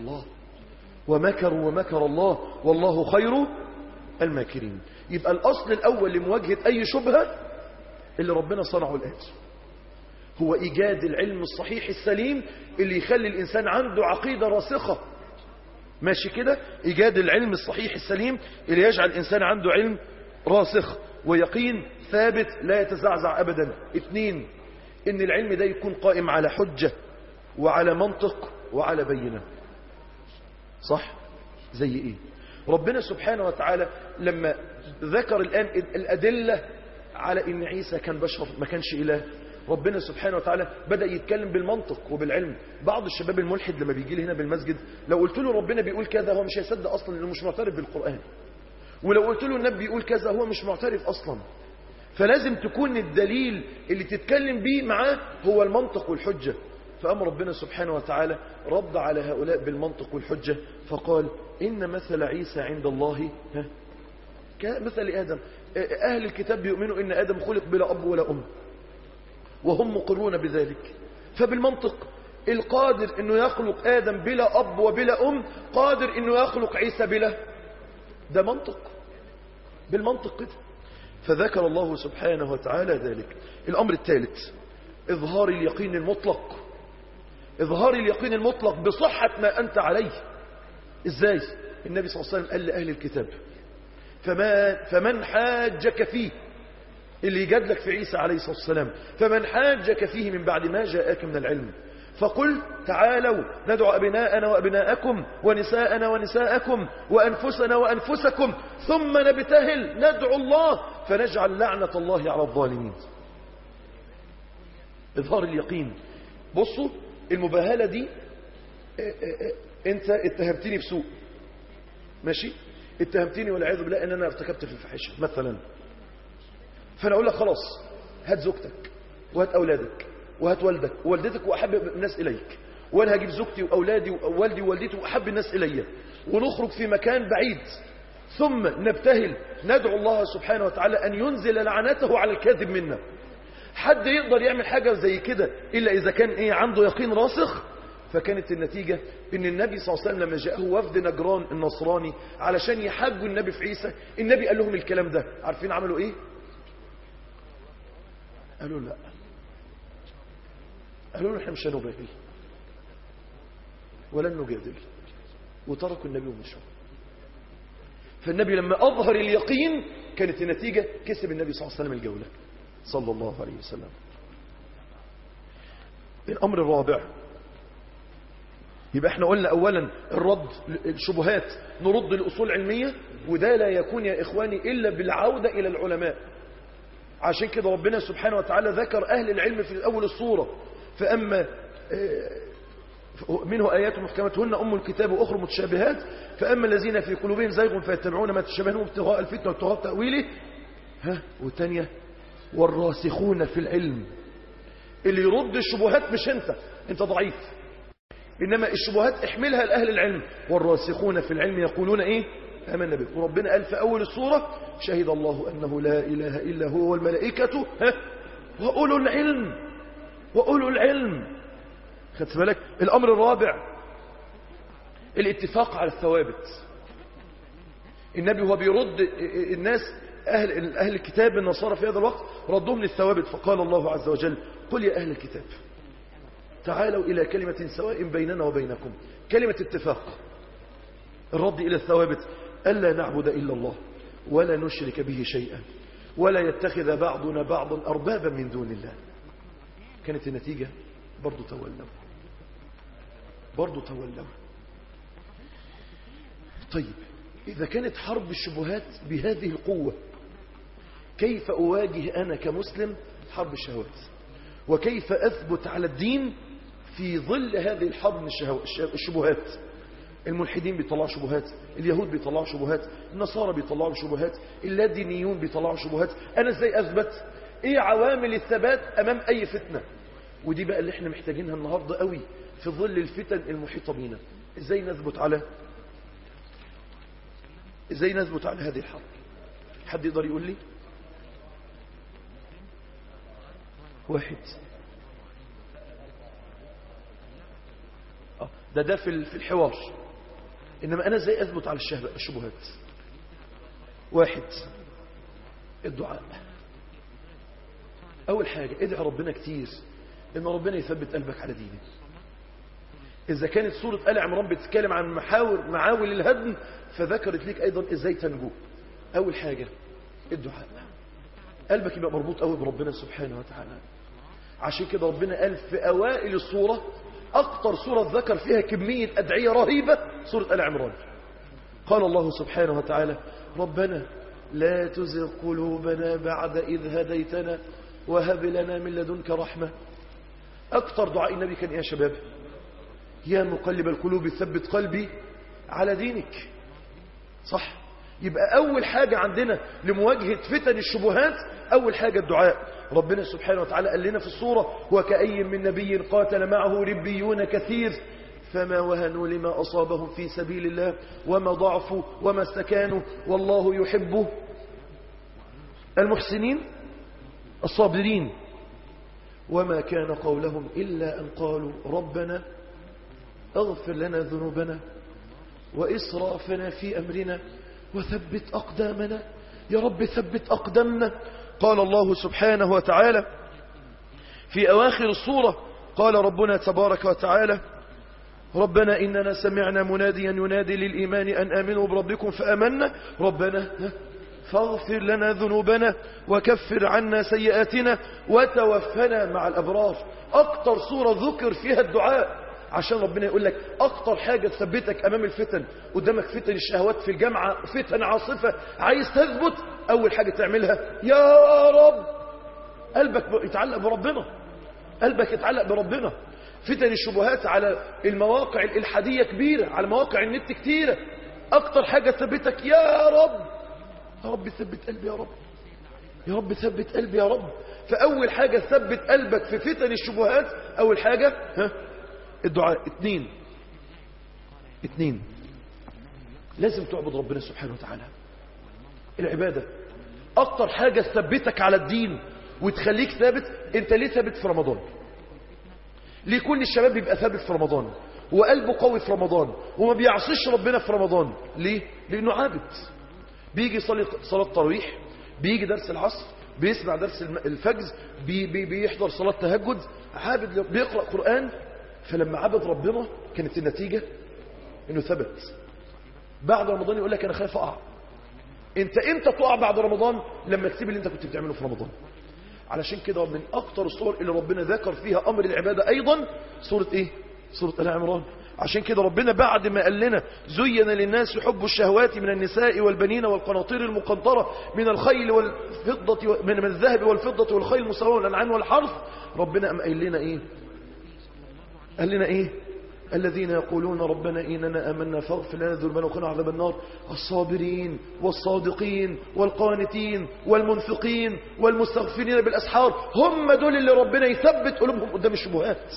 ومكر الله والله خير الماكرين. يبقى الأصل الأول لمواجهة أي شبهة اللي ربنا صنعه الآن هو إيجاد العلم الصحيح السليم اللي يخلي الإنسان عنده عقيدة راسخة. ماشي كده؟ إيجاد العلم الصحيح السليم اللي يجعل الإنسان عنده علم راسخ ويقين ثابت لا يتزعزع أبدا. 2 إن العلم ده يكون قائم على حجة وعلى منطق وعلى بينة. صح؟ زي إيه؟ ربنا سبحانه وتعالى لما ذكر الآن الأدلة على إن عيسى كان بشر ما كانش إله، ربنا سبحانه وتعالى بدأ يتكلم بالمنطق وبالعلم. بعض الشباب الملحد لما بيجي لي هنا بالمسجد لو قلت له ربنا بيقول كذا هو مش هيصدق أصلا لأنه مش معترف بالقرآن، ولو قلت له النبي بيقول كذا هو مش معترف أصلا. فلازم تكون الدليل اللي تتكلم بيه معاه هو المنطق والحجة. فأمر ربنا سبحانه وتعالى رد على هؤلاء بالمنطق والحجة فقال إن مثل عيسى عند الله كمثل آدم. أهل الكتاب بيؤمنوا إن آدم خلق بلا أب ولا أم وهم مقرون بذلك، فبالمنطق القادر إنه يخلق آدم بلا أب وبلا أم قادر إنه يخلق عيسى بلا، ده منطق بالمنطق كده. فذكر الله سبحانه وتعالى ذلك. الأمر الثالث إظهار اليقين المطلق، إظهار اليقين المطلق بصحة ما أنت عليه. إزاي؟ النبي صلى الله عليه وسلم قال لأهل الكتاب فمن حاجك فيه، اللي يجادلك في عيسى عليه الصلاة والسلام، فمن حاجك فيه من بعد ما جاءك من العلم فقل تعالوا ندعو أبناءنا وأبناءكم ونساءنا ونساءكم وأنفسنا وأنفسكم ثم نبتهل ندعو الله فنجعل لعنة الله على الظالمين. إظهار اليقين. بصوا المباهلة دي انت اتهمتني بسوء، ماشي، اتهمتني والعياذ بالله ان انا ارتكبت في الفاحشه مثلا، فانا اقول لك خلاص هات زوجتك وهات اولادك وهات والدك ووالدتك واحب الناس اليك، وانا هجيب زوجتي واولادي ووالدي ووالدتي واحب الناس الي ونخرج في مكان بعيد ثم نبتهل ندعو الله سبحانه وتعالى ان ينزل لعنته على الكاذب منا. حد يقدر يعمل حاجه زي كده الا اذا كان عنده يقين راسخ؟ فكانت النتيجة ان النبي صلى الله عليه وسلم لما جاءه وفد نجران النصراني علشان يحجوا النبي في عيسى، النبي قال لهم الكلام ده، عارفين عملوا ايه؟ قالوا لا، قالوا له احنا مش هنباهل ولن نجادل، وتركوا النبي ومشوا. فالنبي لما اظهر اليقين كانت النتيجة كسب النبي صلى الله عليه وسلم الجولة صلى الله عليه وسلم. الامر الرابع، يبقى احنا قلنا اولا الرد الشبهات، نرد الاصول العلميه، وده لا يكون يا اخواني الا بالعوده الى العلماء. عشان كده ربنا سبحانه وتعالى ذكر اهل العلم في اول السوره، فاما منه ايات محكمات هن ام الكتاب واخر متشابهات فاما الذين في قلوبهم زيغ فيتبعون ما تشابه منه ابتغاء الفتنه وابتغاء تاويله. والثانيه والراسخون في العلم. اللي يرد الشبهات مش انت ضعيف، إنما الشبهات احملها لأهل العلم. والراسخون في العلم يقولون إيه؟ آمنا به. وربنا قال في أول السورة شهد الله أنه لا إله إلا هو والملائكة وأولو العلم. خدت بالك؟ الأمر الرابع الاتفاق على الثوابت. النبي هو بيرد الناس أهل الكتاب النصارى في هذا الوقت، ردهم للثوابت، فقال الله عز وجل: قل يا أهل الكتاب تعالوا إلى كلمة سواء بيننا وبينكم، كلمة اتفاق، الرد إلى الثوابت: ألا نعبد إلا الله ولا نشرك به شيئا ولا يتخذ بعضنا بعضا أربابا من دون الله. كانت النتيجة برضو تولوا. طيب إذا كانت حرب الشبهات بهذه القوة، كيف أواجه أنا كمسلم حرب الشهوات؟ وكيف أثبت على الدين في ظل هذه الحرب من الشبهات؟ الملحدين بيطلعوا شبهات، اليهود بيطلعوا شبهات، النصارى بيطلعوا شبهات، اللادينيون بيطلعوا شبهات. أنا إزاي أثبت؟ إيه عوامل الثبات أمام أي فتنة؟ ودي بقى اللي احنا محتاجينها النهاردة قوي في ظل الفتن المحيطة بينا. إزاي نثبت على هذه الحرب؟ حد يقدر يقول لي؟ واحد. ده في الحوار. إنما أنا ازاي أثبت على الشبهات؟ واحد، الدعاء. أول حاجة ادعي ربنا كتير إن ربنا يثبت قلبك على دينه. إذا كانت سورة آل عمران بتتكلم عن معاول الهدم، فذكرت لك أيضا إزاي تنجو. أول حاجة الدعاء، قلبك يبقى مربوط قوي بربنا سبحانه وتعالى. عشان كده ربنا قال في أوائل السورة، أكتر سورة ذكر فيها كمية أدعية رهيبة، سورة آل عمران. قال الله سبحانه وتعالى: ربنا لا تزغ قلوبنا بعد إذ هديتنا وهب لنا من لدنك رحمة. أكتر دعاء النبي كان إيه يا شباب؟ يا مقلب القلوب ثبت قلبي على دينك. صح؟ يبقى أول حاجة عندنا لمواجهة فتن الشبهات، أول حاجة الدعاء. ربنا سبحانه وتعالى قال لنا في السورة: وكأي من نبي قاتل معه ربيون كثير فما وهنوا لما أصابهم في سبيل الله وما ضعفوا وما استكانوا والله يحب المحسنين الصابرين. وما كان قولهم إلا أن قالوا ربنا اغفر لنا ذنوبنا وإسرافنا في أمرنا وثبت أقدامنا. يا رب ثبت أقدامنا. قال الله سبحانه وتعالى في أواخر السورة، قال ربنا تبارك وتعالى: ربنا إننا سمعنا مناديا ينادي للإيمان أن آمنوا بربكم فآمنا ربنا فاغفر لنا ذنوبنا وكفر عنا سيئاتنا وتوفنا مع الأبرار. أكتر سورة ذكر فيها الدعاء، عشان ربنا يقول لك أكتر حاجة تثبتك أمام الفتن. قدامك فتن الشهوات في الجامعة، فتن عاصفة، عايز تثبت، أول حاجة تعملها: يا رب. قلبك يتعلق بربنا، قلبك يتعلق بربنا. فتن الشبهات على المواقع الإلحادية كبيرة، على مواقع النت كتيرة. أكتر حاجة تثبتك: يا رب، يا رب ثبت قلبي، يا رب، يا رب ثبت قلبي يا رب. فأول حاجة ثبت قلبك في فتن الشبهات، أول حاجة الدعاء. اتنين، لازم تعبد ربنا سبحانه وتعالى. العبادة أكتر حاجة تثبتك على الدين وتخليك ثابت. انت ليه ثابت في رمضان؟ ليه كل الشباب بيبقى ثابت في رمضان وقلبه قوي في رمضان وما بيعصيش ربنا في رمضان؟ ليه؟ لأنه عابد. بيجي يصلي صلاة تراويح، بيجي درس العصر، بيسمع درس الفجر، بيحضر صلاة تهجد، عابد، بيقرأ قرآن. فلما عبد ربنا كانت النتيجة انه ثبت. بعد رمضان يقول لك انا خايف اقع. انت امتى تقع بعد رمضان؟ لما تسيب اللي انت كنت بتعمله في رمضان. علشان كده من اكتر الصور اللي ربنا ذكر فيها امر العبادة ايضا سورة ايه؟ سورة آل عمران. عشان كده ربنا بعد ما قال لنا: زين للناس حب الشهوات من النساء والبنين والقناطير المقنطرة من الخيل والفضة من الذهب والفضة والخيل المسومة والأنعام والحرث، ربنا قام قال لنا ايه؟ قال لنا ايه؟ الذين يقولون ربنا إننا آمنا فاغفر لنا ذنوبنا وقنا عذاب النار. الصابرين والصادقين والقانتين والمنفقين والمستغفرين بالأسحار، هم دول اللي ربنا يثبت قلوبهم قدام الشبهات.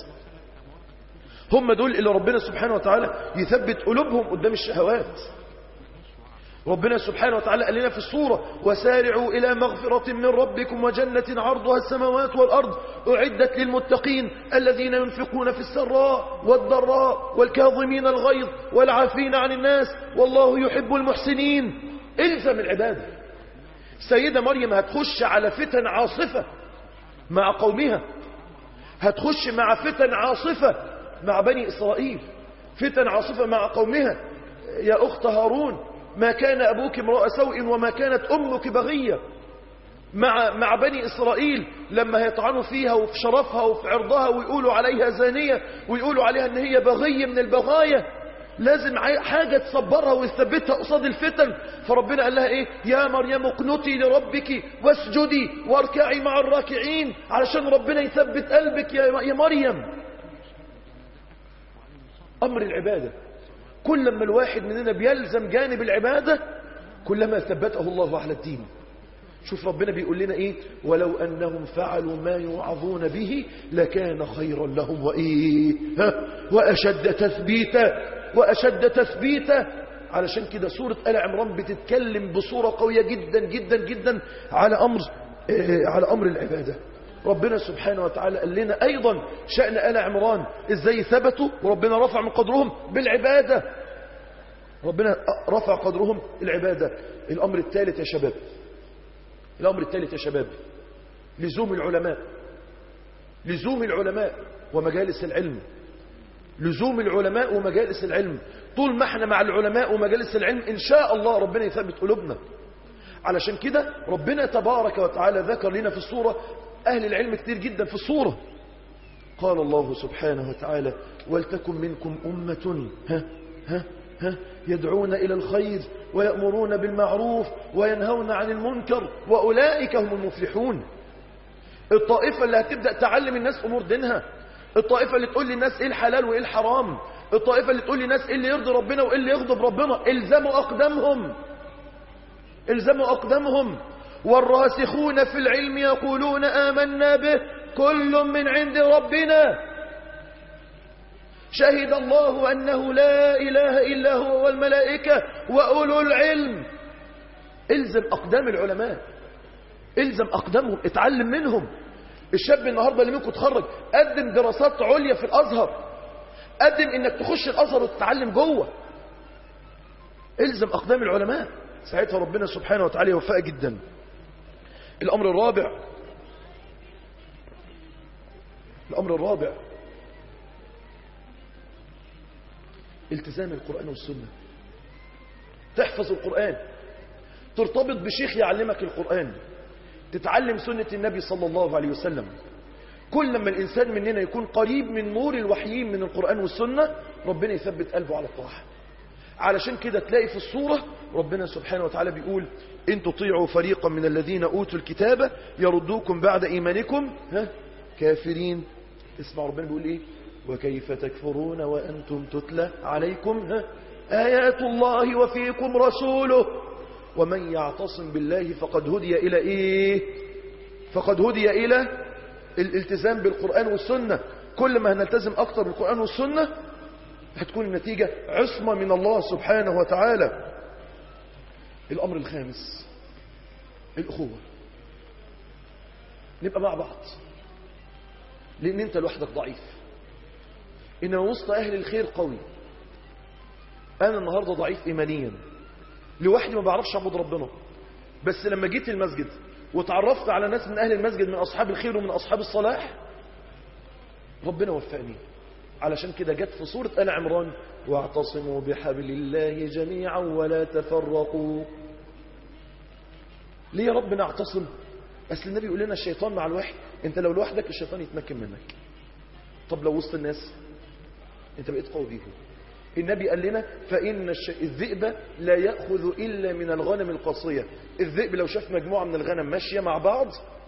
هم دول اللي ربنا سبحانه وتعالى يثبت قلوبهم قدام الشهوات. ربنا سبحانه وتعالى قال لنا في السورة وسارعوا إلى مغفرة من ربكم وجنة عرضها السماوات والأرض أعدت للمتقين الذين ينفقون في السراء والضراء والكاظمين الغيظ والعافين عن الناس والله يحب المحسنين. الزم العبادة. سيدة مريم هتخش على فتن عاصفة مع قومها، هتخش مع فتن عاصفة مع بني إسرائيل، فتن عاصفة مع قومها. يا أخت هارون ما كان أبوك امرأ سوء وما كانت أمك بغية. مع بني إسرائيل لما يطعنوا فيها وفي شرفها وفي عرضها ويقولوا عليها زانية ويقولوا عليها أن هي بغية من البغاية، لازم حاجة تصبرها وتثبتها قصاد الفتن. فربنا قال لها إيه؟ يا مريم اقنتي لربك واسجدي واركعي مع الراكعين، علشان ربنا يثبت قلبك يا مريم. أمر العبادة كل ما الواحد مننا بيلزم جانب العبادة كلما ثبته الله على الدين. شوف ربنا بيقول لنا ايه؟ ولو انهم فعلوا ما يوعظون به لكان خيرا لهم وايه واشد تثبيتا. علشان كده سورة آل عمران بتتكلم بصورة قوية جدا جدا جدا على امر العبادة. ربنا سبحانه وتعالى قال لنا ايضا شأن آل عمران ازاي ثبتوا وربنا رفع من قدرهم بالعبادة. ربنا رفع قدرهم العبادة. الامر الثالث يا شباب لزوم العلماء ومجالس العلم. لزوم العلماء ومجالس العلم. طول ما احنا مع العلماء ومجالس العلم ان شاء الله ربنا يثبت قلوبنا. علشان كده ربنا تبارك وتعالى ذكر لنا في السورة أهل العلم كتير جدا في السورة. قال الله سبحانه وتعالى ولتكن منكم أمة يدعون إلى الخير ويأمرون بالمعروف وينهون عن المنكر وأولئك هم المفلحون. الطائفة اللي هتبدأ تعلم الناس أمور دينها، الطائفة اللي تقول للناس إيه الحلال وإيه الحرام، الطائفة اللي تقول للناس إيه اللي يرضي ربنا وإيه اللي يغضب ربنا. الزموا أقدامهم. والراسخون في العلم يقولون آمنا به كل من عند ربنا شهد الله أنه لا إله إلا هو والملائكة وأولو العلم. الزم أقدام العلماء، الزم أقدامهم، اتعلم منهم. الشاب النهاردة اللي منكم تخرج قدم دراسات عليا في الأزهر، قدم إنك تخش الأزهر وتتعلم جوه. الزم أقدام العلماء، ساعتها ربنا سبحانه وتعالى يوفقك جدا. الأمر الرابع التزام القرآن والسنة. تحفظ القرآن، ترتبط بشيخ يعلمك القرآن، تتعلم سنة النبي صلى الله عليه وسلم. كل ما الإنسان مننا يكون قريب من نور الوحيين من القرآن والسنة ربنا يثبت قلبه على الطاعة. علشان كده تلاقي في الصورة ربنا سبحانه وتعالى بيقول إن تطيعوا فريقا من الذين أوتوا الكتاب يردوكم بعد إيمانكم كافرين. اسمع ربنا بيقول إيه؟ وكيف تكفرون وأنتم تتلى عليكم آيات الله وفيكم رسوله ومن يعتصم بالله فقد هدي إلى إيه؟ فقد هدي إلى الالتزام بالقرآن والسنة. كل ما هنلتزم أكثر بالقرآن والسنة هتكون النتيجة عصمة من الله سبحانه وتعالى. الأمر الخامس الأخوة. نبقى مع بعض، لأن أنت لوحدك ضعيف، إنما وسط أهل الخير قوي. أنا النهاردة ضعيف إيمانيا، لوحدي ما بعرفش أعبد ربنا، بس لما جيت المسجد وتعرفت على ناس من أهل المسجد من أصحاب الخير ومن أصحاب الصلاح ربنا وفقني. علشان كده جت في سورة آل عمران واعتصموا بحبل الله جميعا ولا تفرقوا. ليه يا رب نعتصم؟ أصل النبي يقول لنا الشيطان مع الواحد، أنت لو لوحدك الشيطان يتمكن منك. طب لو وسط الناس أنت بقيت قوي بيهم. النبي قال لنا فإن الذئب لا يأخذ إلا من الغنم القصية. الذئب لو شاف مجموعة من الغنم ماشية مع بعض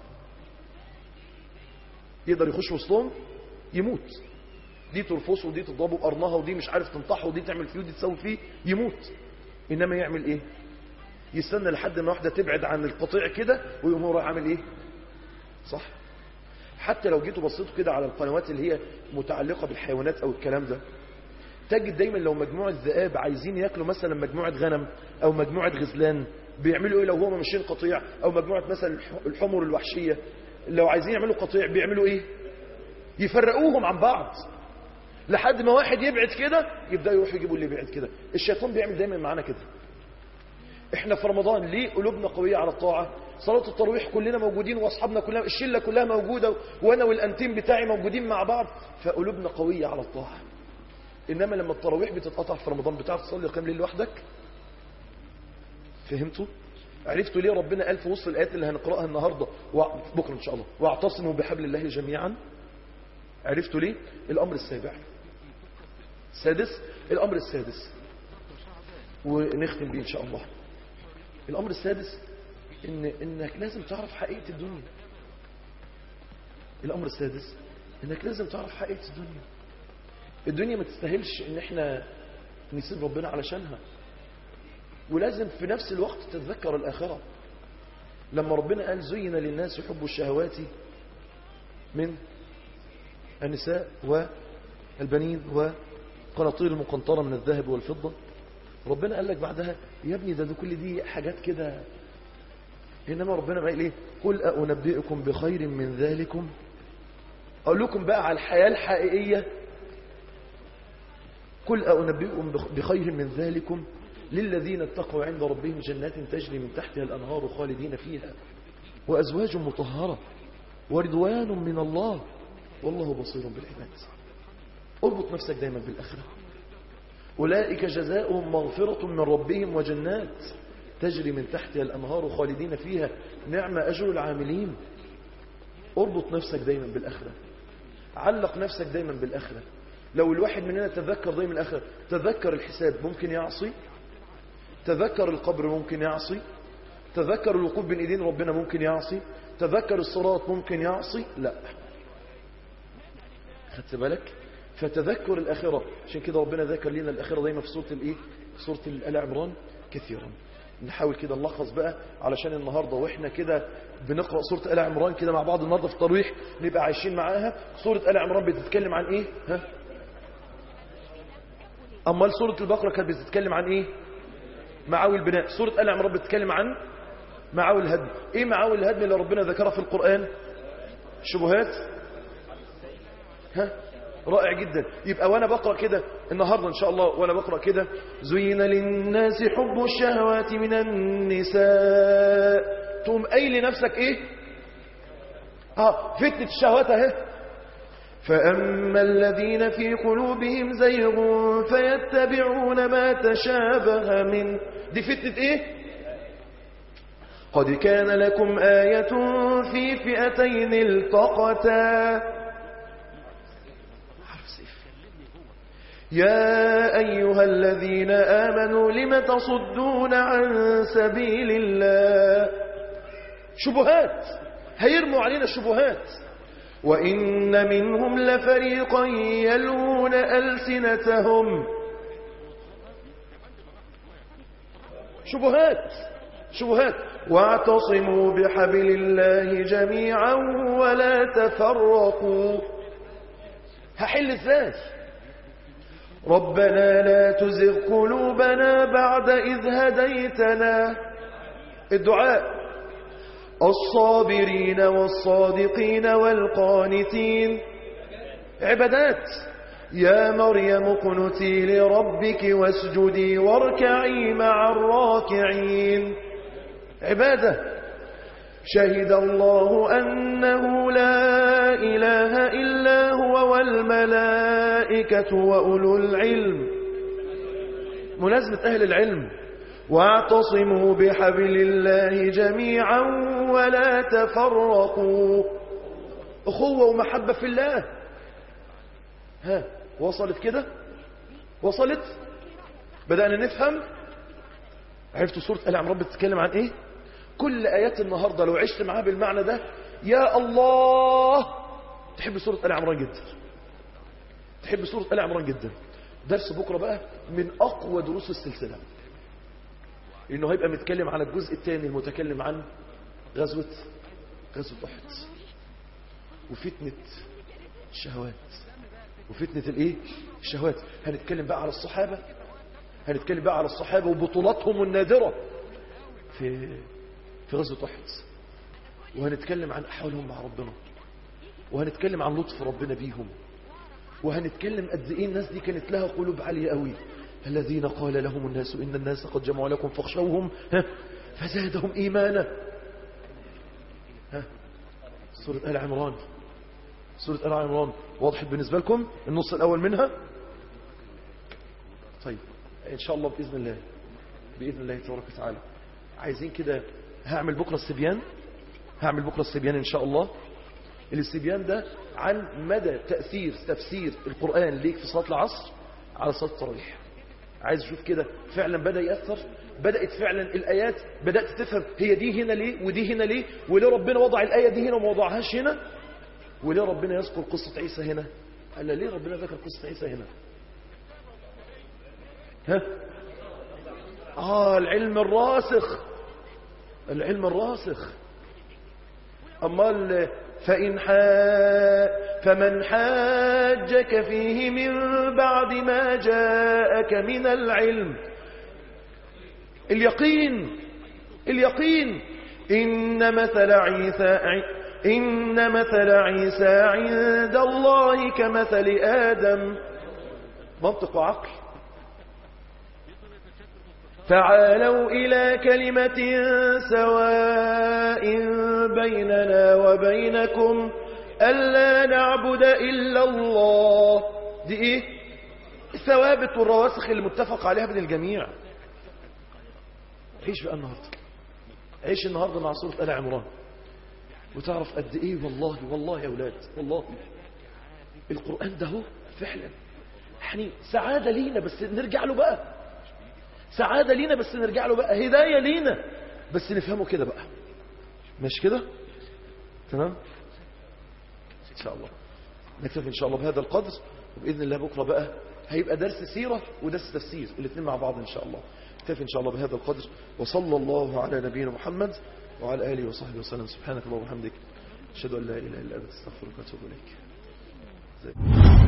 يقدر يخش وسطهم يموت. دي ترفصه ودي تضربه بقرنها ودي مش عارف تنطحه ودي تعمل فيه ودي تسوي فيه يموت. إنما يعمل إيه؟ يستنى لحد ما واحدة تبعد عن القطيع كده ويقوم هو راح عامل إيه؟ صح؟ حتى لو جيتوا بصيتوا كده على القنوات اللي هي متعلقة بالحيوانات أو الكلام ده تجد دايما لو مجموعة ذئاب عايزين ياكلوا مثلا مجموعة غنم أو مجموعة غزلان بيعملوا إيه؟ لو هم ماشيين قطيع أو مجموعة مثلا الحمر الوحشية لو عايزين يعملوا قطيع بيعملوا إيه؟ يفرقوهم عن بعض لحد ما واحد يبعد كده يبدأ يروح يجيبوا اللي يبعد كده. الشيطان بيعمل دايما معانا كده. احنا في رمضان ليه قلوبنا قوية على الطاعة؟ صلاة التراويح كلنا موجودين واصحابنا كلها الشلة كلها موجودة وانا والانتيم بتاعي موجودين مع بعض فقلوبنا قوية على الطاعة. انما لما التراويح بتتقطع في رمضان بتعرف تصلي قيام ليل لوحدك؟ فهمتوا؟ عرفتوا ليه ربنا قال في وسط الآيات اللي هنقرأها النهاردة بكرة ان شاء الله واعتصموا بحبل الله جميعا؟ عرفتوا ليه؟ الامر السابع السادس الامر السادس ونختم بيه ان شاء الله. الامر السادس انك لازم تعرف حقيقة الدنيا. الامر السادس انك لازم تعرف حقيقة الدنيا. الدنيا ما تستاهلش ان احنا نسيب ربنا علشانها، ولازم في نفس الوقت تتذكر الاخرة. لما ربنا قال زين للناس حب الشهوات من النساء والبنين وقناطير المقنطرة من الذهب والفضة، ربنا قال لك بعدها يا ابني ده كل دي حاجات كده. إنما ربنا قال إيه؟ قل أنبئكم بخير من ذلكم. أقول لكم بقى على الحياة الحقيقية. قل أنبئكم بخير من ذلكم للذين اتقوا عند ربهم جنات تجري من تحتها الأنهار خالدين فيها وأزواج مطهرة ورضوان من الله والله بصير بالعباد. اربط نفسك دايما بالآخرة. أولئك جزاؤهم مغفرة من ربهم وجنات تجري من تحتها الأنهار خالدين فيها نعم أجر العاملين. اربط نفسك دايما بالآخرة. علق نفسك دايما بالآخرة. لو الواحد مننا تذكر دايما الآخرة، تذكر الحساب ممكن يعصي، تذكر القبر ممكن يعصي، تذكر الوقوف بين ايدين ربنا ممكن يعصي، تذكر الصراط ممكن يعصي. لا، خدت بالك؟ فتذكر الآخرة. عشان كده ربنا ذكر لنا الآخرة دايما في سورة الايه؟ في سورة آل عمران كثيرا. نحاول كده نلخص بقى علشان النهاردة واحنا كده بنقرأ سورة آل عمران كده مع بعض النهاردة في التراويح نبقى عايشين معاها. سورة آل عمران بتتكلم عن ايه؟ ها؟ امال سورة البقرة كانت بتتكلم عن ايه؟ معاوي البناء. سورة آل عمران بتتكلم عن معاوي الهدم. ايه معاوي الهدم اللي ربنا ذكرها في القرآن؟ شبهات. ها؟ رائع جدا. يبقى وانا بقرأ كده النهاردة ان شاء الله وانا بقرأ كده زين للناس حب الشهوات من النساء، تقوم قايل لنفسك ايه؟ فتنة الشهوات اهي. فأما الذين في قلوبهم زيغ فيتبعون ما تشابه منه. دي فتنة ايه؟ قد كان لكم آية في فئتين التقتا. يا أيها الذين آمنوا لم تصدون عن سبيل الله. شبهات، هيرموا علينا الشبهات. وإن منهم لفريقا يلوون ألسنتهم. شبهات. واعتصموا بحبل الله جميعا ولا تفرقوا. هحل ازاي؟ ربنا لا تزغ قلوبنا بعد إذ هديتنا. الدعاء. الصابرين والصادقين والقانتين. عبادات. يا مريم اقنتي لربك واسجدي واركعي مع الراكعين. عبادة. شهد الله أنه لا إله إلا هو والملائكة وأولو العلم. ملازمة أهل العلم. واعتصموا بحبل الله جميعا ولا تفرقوا. أخوة ومحبة في الله. وصلت كده؟ وصلت؟ بدأنا نفهم؟ عرفتوا سورة آل عمران بتتكلم عن إيه؟ كل آيات النهاردة لو عشت معاها بالمعنى ده يا الله تحب سورة آل عمران جدا. تحب سورة آل عمران جدا. درس بكرة بقى من أقوى دروس السلسلة، إنه هيبقى متكلم على الجزء الثاني المتكلم عن غزوة أحد وفتنة الشهوات. وفتنة الايه؟ الشهوات. هنتكلم بقى على الصحابة، هنتكلم بقى على الصحابة وبطولاتهم النادرة في غزوة أحد، وهنتكلم عن أحوالهم مع ربنا، وهنتكلم عن لطف ربنا بيهم، وهنتكلم قد ايه الناس دي كانت لها قلوب عالية قوي. الذين قال لهم الناس إن الناس قد جمعوا لكم فاخشوهم فزادهم إيمانا. سورة آل عمران، سورة آل عمران واضحة بالنسبة لكم النص الأول منها؟ طيب إن شاء الله بإذن الله، بإذن الله تبارك وتعالى عايزين كده. هعمل بكرة السبيان، هعمل بكرة السبيان إن شاء الله. الاستبيان ده عن مدى تأثير تفسير القرآن ليك في صلاة العصر على صلاة التراويح. عايز اشوف كده فعلا بدأ يأثر، بدأت فعلا الآيات بدأت تفهم هي دي هنا ليه ودي هنا ليه، وليه ربنا وضع الآية دي هنا وما وضعهاش هنا، وليه ربنا يذكر قصة عيسى هنا. قال ليه ربنا ذكر قصة عيسى هنا؟ العلم الراسخ، العلم الراسخ. أما فمن حاجك فيه من بعد ما جاءك من العلم، اليقين إن مثل عيسى عند الله كمثل آدم. منطق وعقل. تعالوا إلى كلمة سواء بيننا وبينكم ألا نعبد إلا الله. دي إيه؟ الثوابت والرواسخ اللي متفق عليها بين الجميع. عيش بقى النهاردة، عيش النهاردة مع سورة آل عمران وتعرف قد إيه. والله يا أولاد، والله القرآن ده هو فعلا يعني سعادة لينا، بس نرجع له بقى. سعادة لينا بس نرجع له بقى، هداية لينا بس نفهمه كده بقى. مش كده؟ تمام؟ إن شاء الله نكتفي إن شاء الله بهذا القدر، وبإذن الله بكرة بقى هيبقى درس سيرة ودرس تفسير الاثنين مع بعض إن شاء الله. نكتفي إن شاء الله بهذا القدر، وصلى الله على نبينا محمد وعلى آله وصحبه وسلم. سبحانك اللهم وبحمدك أشهد أن لا إله إلا أنت أستغفرك وأتوب إليك.